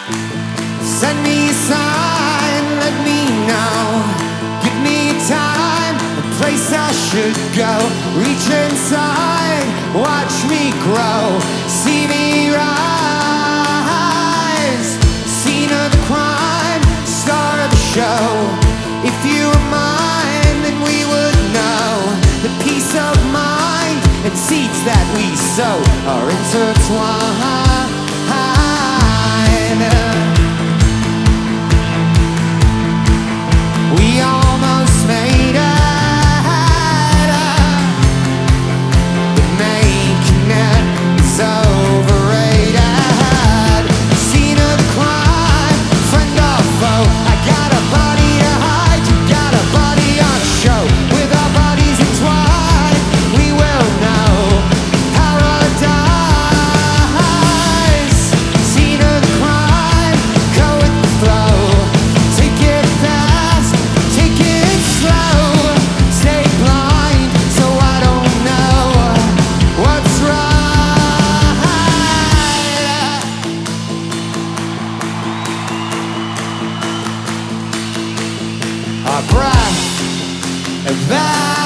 Send me a sign, let me know. Give me time, a place I should go. Reach inside, watch me grow. See me rise. Scene of the crime, star of the show. If you were mine, then we would know. The peace of mind and seeds that we sow are intertwined. We almost made it, but making it is overrated. Scene of the crime, friend or foe. I got a body to hide, you got a body on show. With our bodies entwined, we will know paradise. Scene of the crime, go with the flow. Take it fast, take it slow. Stay blind so I don't know what's right. Our breath and that